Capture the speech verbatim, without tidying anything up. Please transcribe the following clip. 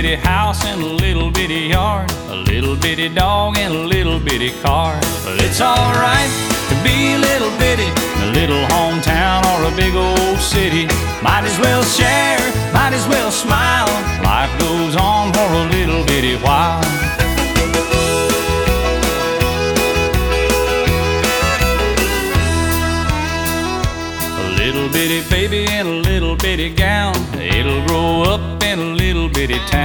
bitty house and a little bitty yard, a little bitty dog and a little bitty car. But it's alright to be a little bitty in a little hometown or a big old city. Might as well share, might as well smile. Life goes on for a little bitty while. A little bitty baby in a little bitty gown, it'll grow up in a little bitty town.